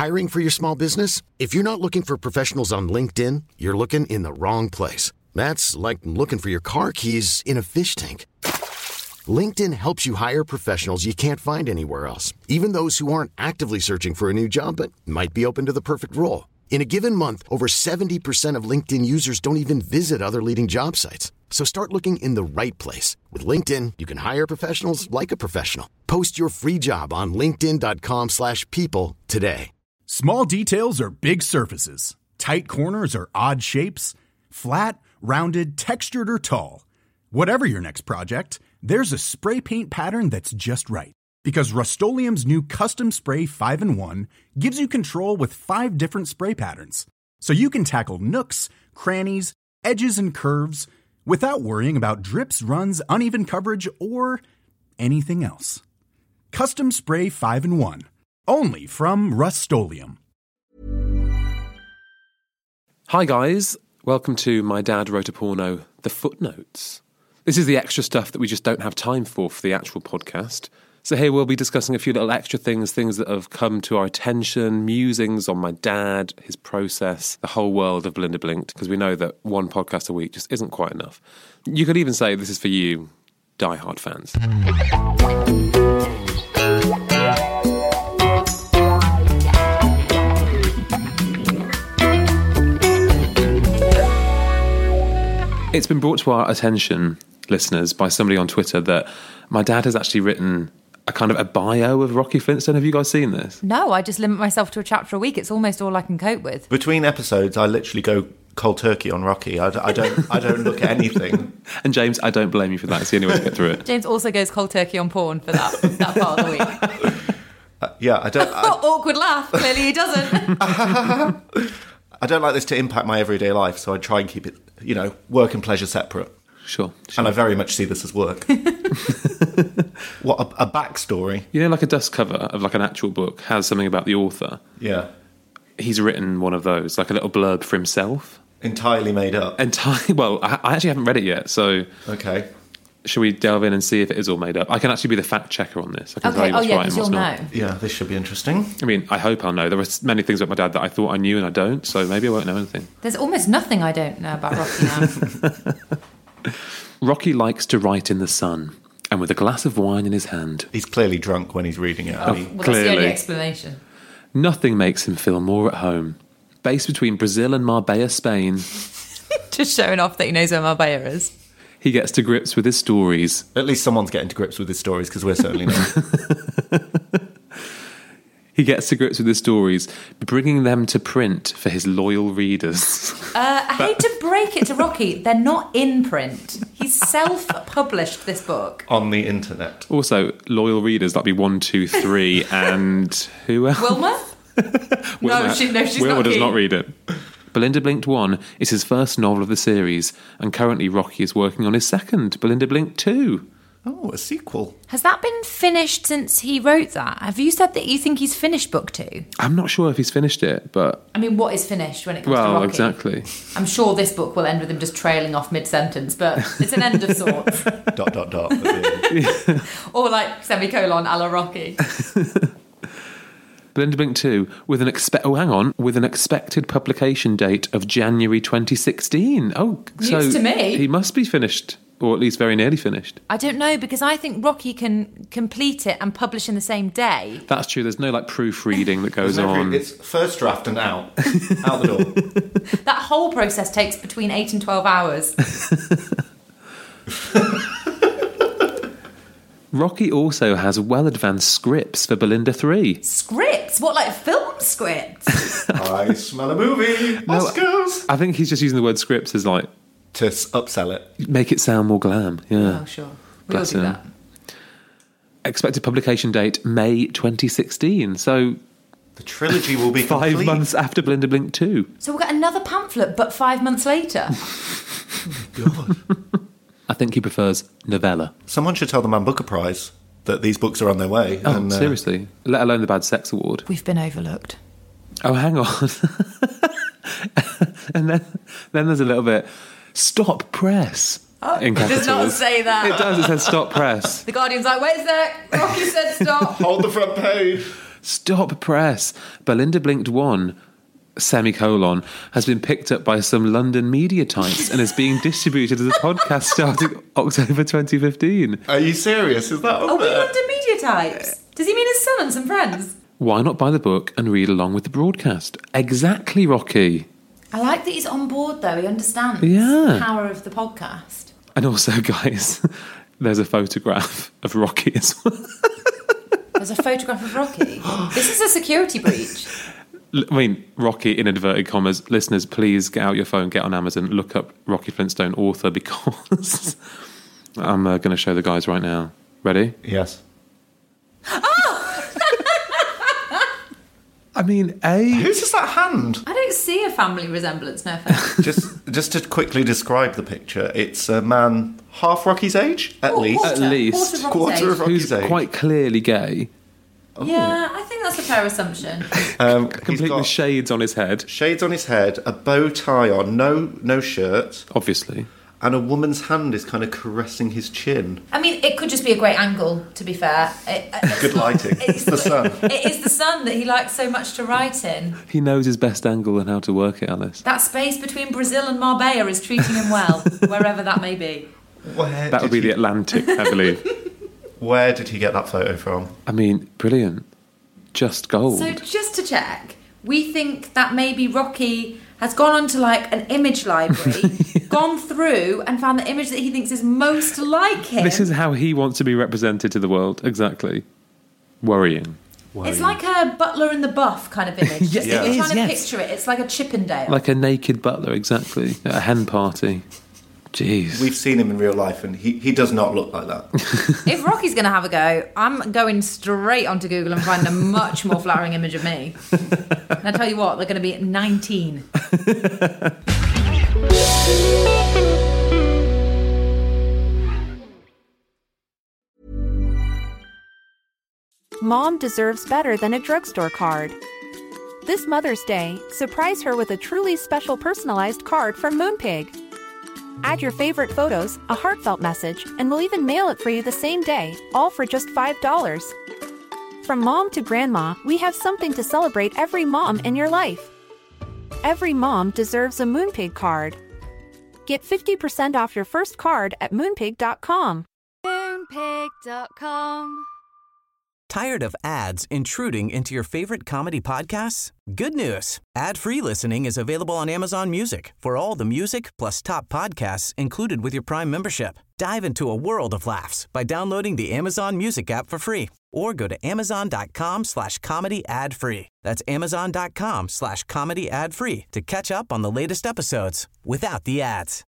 Hiring for your small business? If you're not looking for professionals on LinkedIn, you're looking in the wrong place. That's like looking for your car keys in a fish tank. LinkedIn helps you hire professionals you can't find anywhere else, even those who aren't actively searching for a new job but might be open to the perfect role. In a given month, over 70% of LinkedIn users don't even visit other leading job sites. So start looking in the right place. With LinkedIn, you can hire professionals like a professional. Post your free job on linkedin.com/people today. Small details are big surfaces. Tight corners are odd shapes. Flat, rounded, textured, or tall. Whatever your next project, there's a spray paint pattern that's just right. Because Rust-Oleum's new Custom Spray 5-in-1 gives you control with 5 different spray patterns. So you can tackle nooks, crannies, edges, and curves without worrying about drips, runs, uneven coverage, or anything else. Custom Spray 5-in-1. Only from Rust-Oleum. Hi guys, welcome to My Dad Wrote a Porno, The Footnotes. This is the extra stuff that we just don't have time for the actual podcast. So here we'll be discussing a few little extra things that have come to our attention, musings on my dad, his process, the whole world of Belinda Blinked, because we know that one podcast a week just isn't quite enough. You could even say this is for you, diehard fans. It's been brought to our attention, listeners, by somebody on Twitter that my dad has actually written a kind of a bio of Rocky Flintstone. Have you guys seen this? No, I just limit myself to a chapter a week. It's almost all I can cope with. Between episodes, I literally go cold turkey on Rocky. I don't look at anything. And James, I don't blame you for that. It's the only way to get through it. James also goes cold turkey on porn for that part of the week. Yeah, I don't... Awkward laugh. Clearly he doesn't. I don't like this to impact my everyday life, so I try and keep it, work and pleasure separate. Sure. And I very much see this as work. What, a backstory? Like a dust cover of like an actual book has something about the author. Yeah. He's written one of those, like a little blurb for himself. Entirely made up? Well, I actually haven't read it yet, so... Okay. Should we delve in and see if it is all made up? I can actually be the fact checker on this. I can tell you what's right and what's not. Know. Yeah, this should be interesting. I mean, I hope I'll know. There are many things about my dad that I thought I knew and I don't, so maybe I won't know anything. There's almost nothing I don't know about Rocky now. Rocky likes to write in the sun, and with a glass of wine in his hand. He's clearly drunk when he's reading it. Well, that's the only explanation. Nothing makes him feel more at home. Based between Brazil and Marbella, Spain. Just showing off that he knows where Marbella is. He gets to grips with his stories. At least someone's getting to grips with his stories, because we're certainly not. He gets to grips with his stories, bringing them to print for his loyal readers. I hate to break it to Rocky, they're not in print. He's self-published this book. On the internet. Also, loyal readers, that'd be 1, 2, 3, and who else? Wilma? Wilma. She's Wilma not does keen. not read it. Belinda Blinked 1 is his first novel of the series, and currently Rocky is working on his second, Belinda Blinked 2. Oh, a sequel. Has that been finished since he wrote that? Have you said that you think he's finished book 2? I'm not sure if he's finished it, but... I mean, what is finished when it comes to Rocky? Well, exactly. I'm sure this book will end with him just trailing off mid-sentence, but it's an end of sorts. ... Or like semicolon a la Rocky. Belinda Blinked 2 with an expected publication date of January 2016. Oh, so news to me. He must be finished, or at least very nearly finished. I don't know, because I think Rocky can complete it and publish in the same day. That's true. There's no proofreading that goes on. It's first draft and out the door. That whole process takes between 8 and 12 hours. Rocky also has well-advanced scripts for Belinda 3. Scripts? What, like film scripts? I smell a movie. Oscars. I think he's just using the word scripts as to upsell it. Make it sound more glam. Yeah. Oh, sure. We all do that. Expected publication date, May 2016. So... The trilogy will be 5 complete. months after Belinda Blinked 2. So we'll get another pamphlet, but 5 months later. God. I think he prefers novella. Someone should tell the Man Booker Prize that these books are on their way. Oh, seriously? Let alone the Bad Sex Award. We've been overlooked. Oh, hang on. And then there's a little bit, stop press. Oh, in it does not capitals. say that. It does, it says stop press. The Guardian's like, wait a sec, Rocky said stop. Hold the front page. Stop press. Belinda Blinked 1, semicolon, has been picked up by some London media types and is being distributed as a podcast starting October 2015. Are you serious? Is that Are on we there? London media types? Does he mean his son and some friends? Why not buy the book and read along with the broadcast? Exactly, Rocky. I like that he's on board, though. He understands Yeah. the power of the podcast. And also, guys, there's a photograph of Rocky as well. There's a photograph of Rocky. This is a security breach. I mean, Rocky, in inverted commas. Listeners, please get out your phone, get on Amazon, look up Rocky Flintstone author, because I'm going to show the guys right now. Ready? Yes. I mean, Whose is that hand? I don't see a family resemblance, no offense. Just to quickly describe the picture, it's a man half Rocky's age, at least. At least. Quarter of who's Rocky's age. quite clearly gay, Yeah, I think that's a fair assumption. He's complete got with shades on his head, shades on his head, a bow tie on, no shirt, obviously. and a woman's hand is kind of caressing his chin. I mean, it could just be a great angle, to be fair. Good lighting. It's the sun. It is the sun that he likes so much to write in. He knows his best angle and how to work it, Alice. That space between Brazil and Marbella is treating him well, wherever that may be. That would be the Atlantic, I believe. Where did he get that photo from? I mean, brilliant. Just gold. So just to check, we think that maybe Rocky has gone onto like an image library, gone through and found the image that he thinks is most like him. This is how he wants to be represented to the world. Exactly. Worrying. It's like a Butler and the Buff kind of image. Yes, If it you're is, trying to yes. picture it, it's like a Chippendale. Like a naked butler, exactly. At a hen party. Jeez. We've seen him in real life, and he does not look like that. If Rocky's going to have a go, I'm going straight onto Google and finding a much more flattering image of me. And I tell you what, they're going to be at 19. Mom deserves better than a drugstore card. This Mother's Day, surprise her with a truly special personalized card from Moonpig. Add your favorite photos, a heartfelt message, and we'll even mail it for you the same day, all for just $5. From mom to grandma, we have something to celebrate every mom in your life. Every mom deserves a Moonpig card. Get 50% off your first card at Moonpig.com. Moonpig.com. Tired of ads intruding into your favorite comedy podcasts? Good news. Ad-free listening is available on Amazon Music for all the music plus top podcasts included with your Prime membership. Dive into a world of laughs by downloading the Amazon Music app for free or go to amazon.com/comedy ad-free. That's amazon.com/comedy ad-free to catch up on the latest episodes without the ads.